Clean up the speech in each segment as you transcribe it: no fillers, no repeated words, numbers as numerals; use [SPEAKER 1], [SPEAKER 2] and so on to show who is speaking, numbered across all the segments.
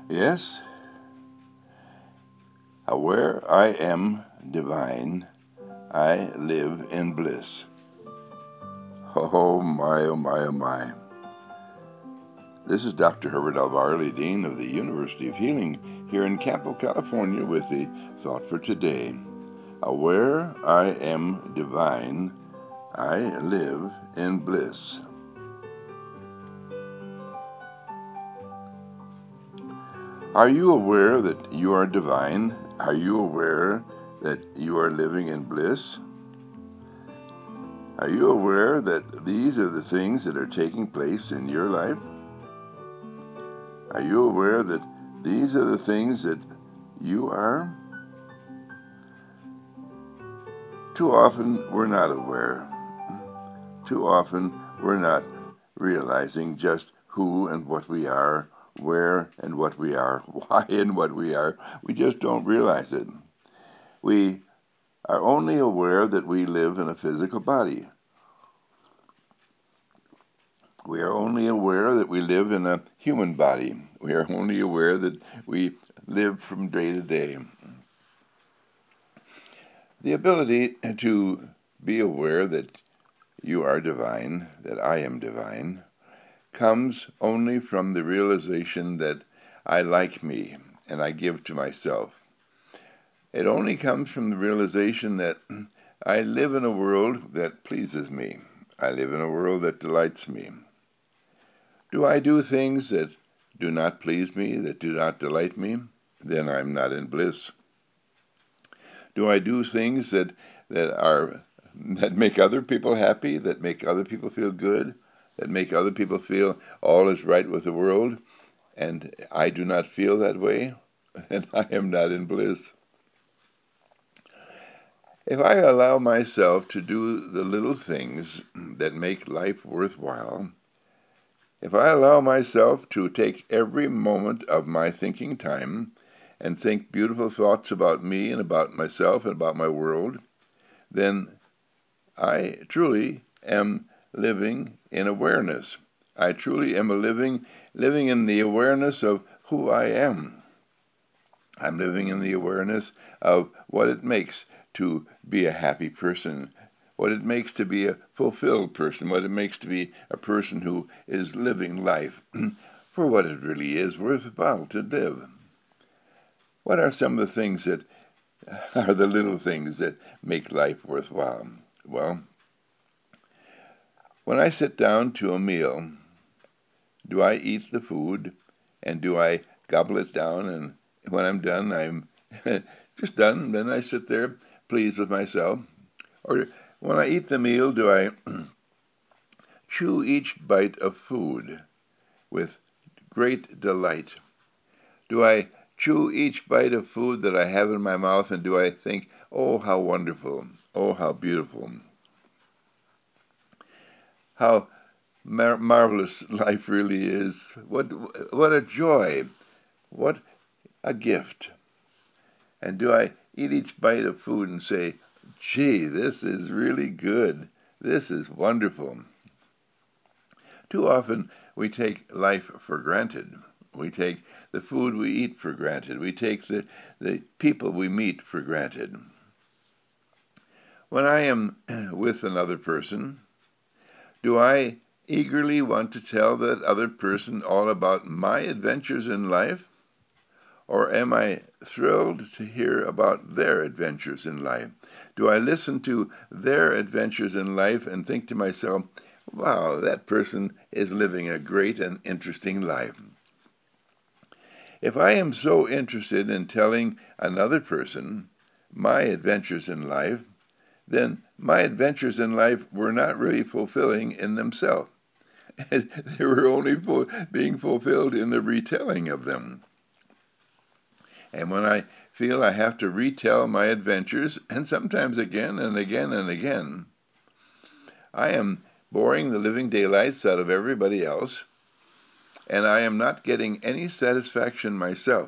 [SPEAKER 1] Yes, aware I am divine, I live in bliss. Oh my, oh my, oh my. This is Dr. Herbert L. Varley, Dean of the University of Healing, here in Campo, California, with the thought for today. Aware I am divine, I live in bliss. Are you aware that you are divine? Are you aware that you are living in bliss? Are you aware that these are the things that are taking place in your life? Are you aware that these are the things that you are? Too often we're not aware. Too often we're not realizing just who and what we are, where and what we are, why and what we are. We just don't realize it. We are only aware that we live in a physical body. We are only aware that we live in a human body. We are only aware that we live from day to day. The ability to be aware that you are divine, that I am divine, comes only from the realization that I like me and I give to myself. It only comes from the realization that I live in a world that pleases me. I live in a world that delights me. Do I do things that do not please me, that do not delight me? Then I'm not in bliss. Do I do things that make other people happy, that make other people feel good, that make other people feel all is right with the world, and I do not feel that way? Then I am not in bliss. If I allow myself to do the little things that make life worthwhile, if I allow myself to take every moment of my thinking time and think beautiful thoughts about me and about myself and about my world, then I truly am living in awareness. I truly am living in the awareness of who I am. I'm living in the awareness of what it makes to be a happy person, what it makes to be a fulfilled person, what it makes to be a person who is living life for what it really is worthwhile to live. What are some of the things that are the little things that make life worthwhile? Well, when I sit down to a meal, do I eat the food and do I gobble it down, and when I'm done, I'm just done, then I sit there pleased with myself? Or when I eat the meal, do I chew each bite of food with great delight? Do I chew each bite of food that I have in my mouth and do I think, oh, how wonderful, oh, how beautiful, how marvelous life really is, what a joy, what a gift? And do I eat each bite of food and say, gee, this is really good, this is wonderful? Too often we take life for granted. We take the food we eat for granted. We take the people we meet for granted. When I am with another person, do I eagerly want to tell that other person all about my adventures in life? Or am I thrilled to hear about their adventures in life? Do I listen to their adventures in life and think to myself, wow, that person is living a great and interesting life? If I am so interested in telling another person my adventures in life, then my adventures in life were not really fulfilling in themselves. They were only being fulfilled in the retelling of them. And when I feel I have to retell my adventures, and sometimes again and again and again, I am boring the living daylights out of everybody else, and I am not getting any satisfaction myself.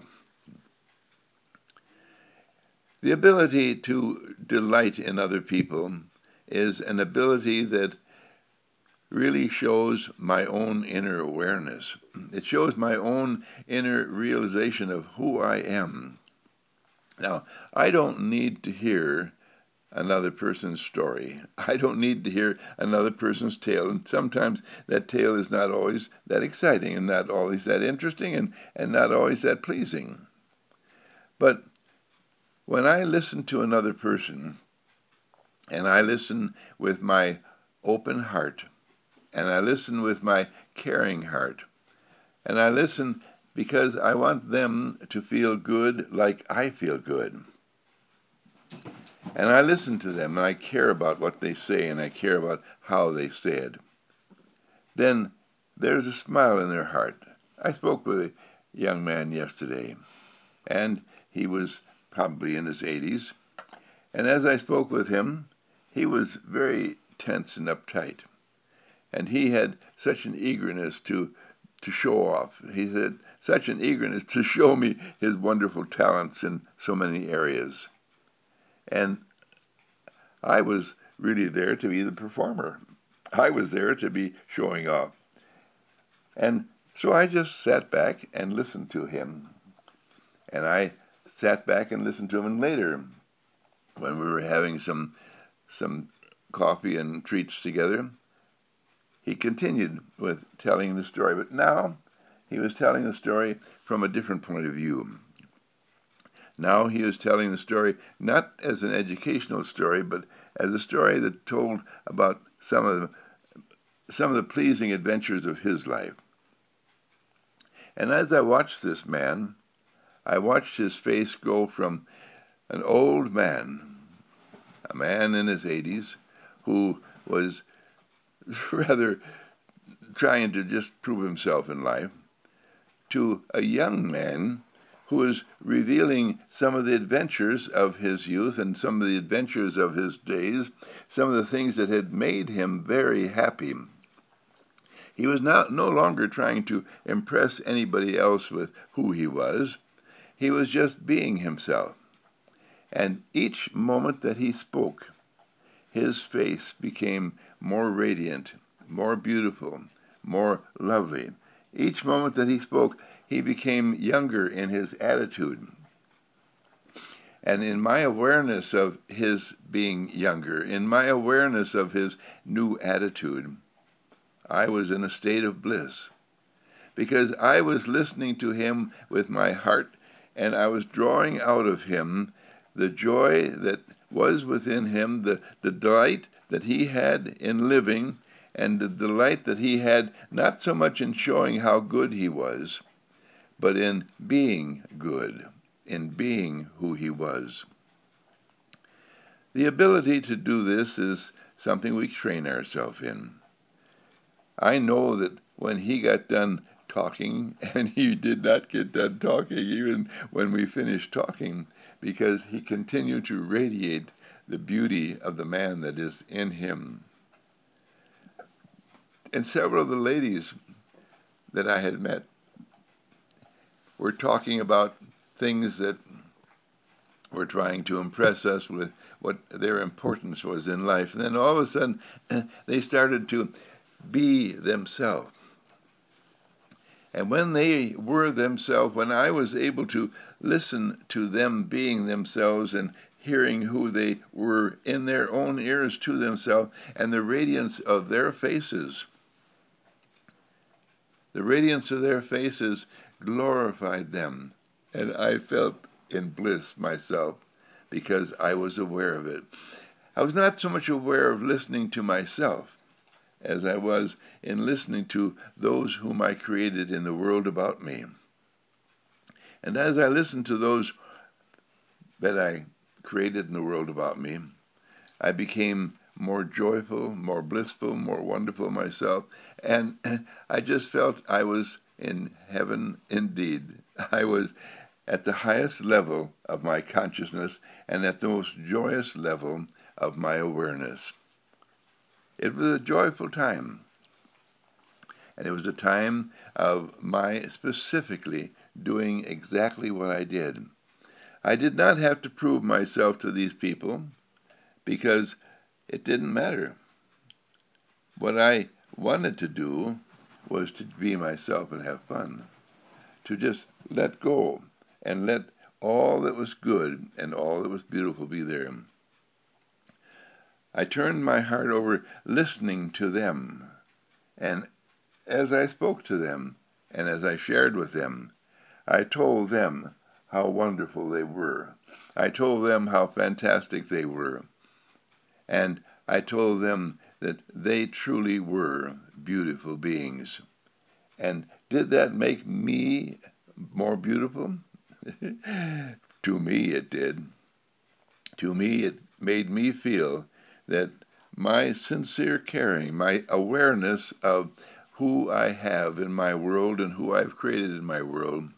[SPEAKER 1] The ability to delight in other people is an ability that really shows my own inner awareness. It shows my own inner realization of who I am. Now, I don't need to hear another person's story. I don't need to hear another person's tale, and sometimes that tale is not always that exciting and not always that interesting and not always that pleasing. But when I listen to another person, and I listen with my open heart, and I listen with my caring heart, and I listen because I want them to feel good like I feel good. And I listen to them, and I care about what they say, and I care about how they say it. Then there's a smile in their heart. I spoke with a young man yesterday, and he was probably in his 80s. And as I spoke with him, he was very tense and uptight. And he had such an eagerness to show off. He had such an eagerness to show me his wonderful talents in so many areas. And I was really there to be the performer. I was there to be showing off. And so I just sat back and listened to him. And I sat back and listened to him. And later, when we were having some coffee and treats together, he continued with telling the story. But now he was telling the story from a different point of view. Now he was telling the story not as an educational story, but as a story that told about some of the pleasing adventures of his life. And as I watched this man, I watched his face go from an old man, a man in his 80s, who was rather trying to just prove himself in life, to a young man who is revealing some of the adventures of his youth and some of the adventures of his days, some of the things that had made him very happy. He was now no longer trying to impress anybody else with who he was. He was just being himself. And each moment that he spoke, his face became more radiant, more beautiful, more lovely. Each moment that he spoke, he became younger in his attitude. And in my awareness of his being younger, in my awareness of his new attitude, I was in a state of bliss. Because I was listening to him with my heart, and I was drawing out of him the joy that was within him, the delight that he had in living, and the delight that he had not so much in showing how good he was, but in being good, in being who he was. The ability to do this is something we train ourselves in. I know that when he got done talking, and he did not get done talking even when we finished talking, because he continued to radiate the beauty of the man that is in him. And several of the ladies that I had met were talking about things that were trying to impress us with what their importance was in life. And then all of a sudden, they started to be themselves. And when they were themselves, when I was able to listen to them being themselves and hearing who they were in their own ears to themselves, and the radiance of their faces, the radiance of their faces glorified them. And I felt in bliss myself because I was aware of it. I was not so much aware of listening to myself as I was in listening to those whom I created in the world about me. And as I listened to those that I created in the world about me, I became more joyful, more blissful, more wonderful myself, and I just felt I was in heaven indeed. I was at the highest level of my consciousness and at the most joyous level of my awareness. It was a joyful time, and it was a time of my specifically doing exactly what I did. I did not have to prove myself to these people because it didn't matter. What I wanted to do was to be myself and have fun, to just let go and let all that was good and all that was beautiful be there. I turned my heart over listening to them, and as I spoke to them and as I shared with them, I told them how wonderful they were. I told them how fantastic they were. And I told them that they truly were beautiful beings. And did that make me more beautiful? To me it did. To me it made me feel that my sincere caring, my awareness of who I have in my world and who I've created in my world,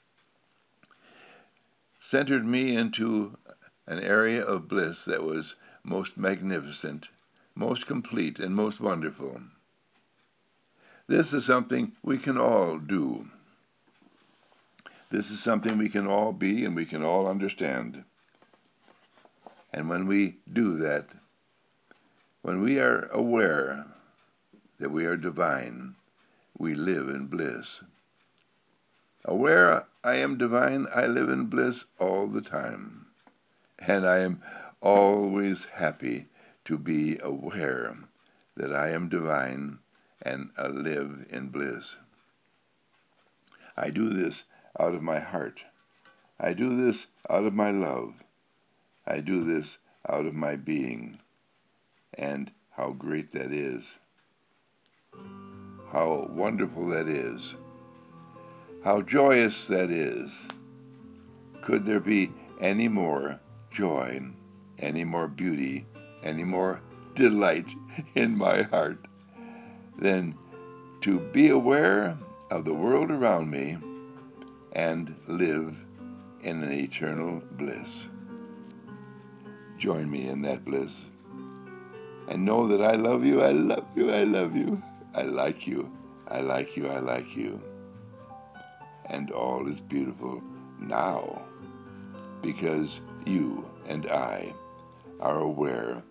[SPEAKER 1] centered me into an area of bliss that was most magnificent, most complete, and most wonderful. This is something we can all do. This is something we can all be and we can all understand. And when we do that, when we are aware that we are divine, we live in bliss. Aware I am divine, I live in bliss all the time. And I am always happy to be aware that I am divine and live in bliss. I do this out of my heart. I do this out of my love. I do this out of my being. And how great that is. How wonderful that is. How joyous that is. Could there be any more joy, any more beauty, any more delight in my heart than to be aware of the world around me and live in an eternal bliss? Join me in that bliss. And know that I love you, I love you, I love you. I like you, I like you, I like you. And all is beautiful now because you and I are aware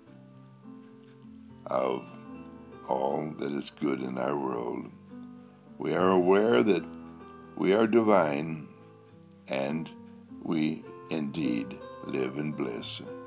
[SPEAKER 1] of all that is good in our world. We are aware that we are divine and we indeed live in bliss.